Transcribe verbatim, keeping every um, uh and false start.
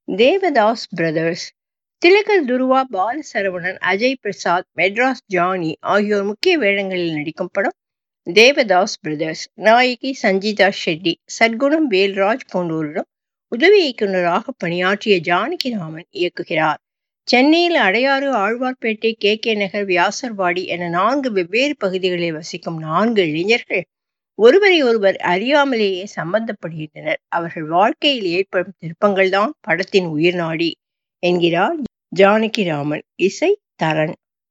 Devadas brothers. Thilakar, Dhruva, Balasaravanan, Ajay Prasad, Madras Johnny ஆகியோர் முக்கிய வேடங்களில் நடிக்கும் படம் தேவதாஸ் பிரதர்ஸ். நாயகி சஞ்சிதா ஷெட்டி, சத்குணம் வேல்ராஜ் போன்றோரிடம் உதவி இயக்குநராக பணியாற்றிய ஜானகிராமன் இயக்குகிறார். சென்னையில் அடையாறு, ஆழ்வார்பேட்டை, கே கே நகர், வியாசர்பாடி என நான்கு வெவ்வேறு பகுதிகளில் வசிக்கும் நான்கு இளைஞர்கள் ஒருவரை ஒருவர் அறியாமலேயே சம்பந்தப்படுகின்றனர். அவர்கள் வாழ்க்கையில் ஏற்படும் திருப்பங்கள்தான் படத்தின் உயிர்நாடி என்கிறார் ஜானகிராமன். இசை தரன்.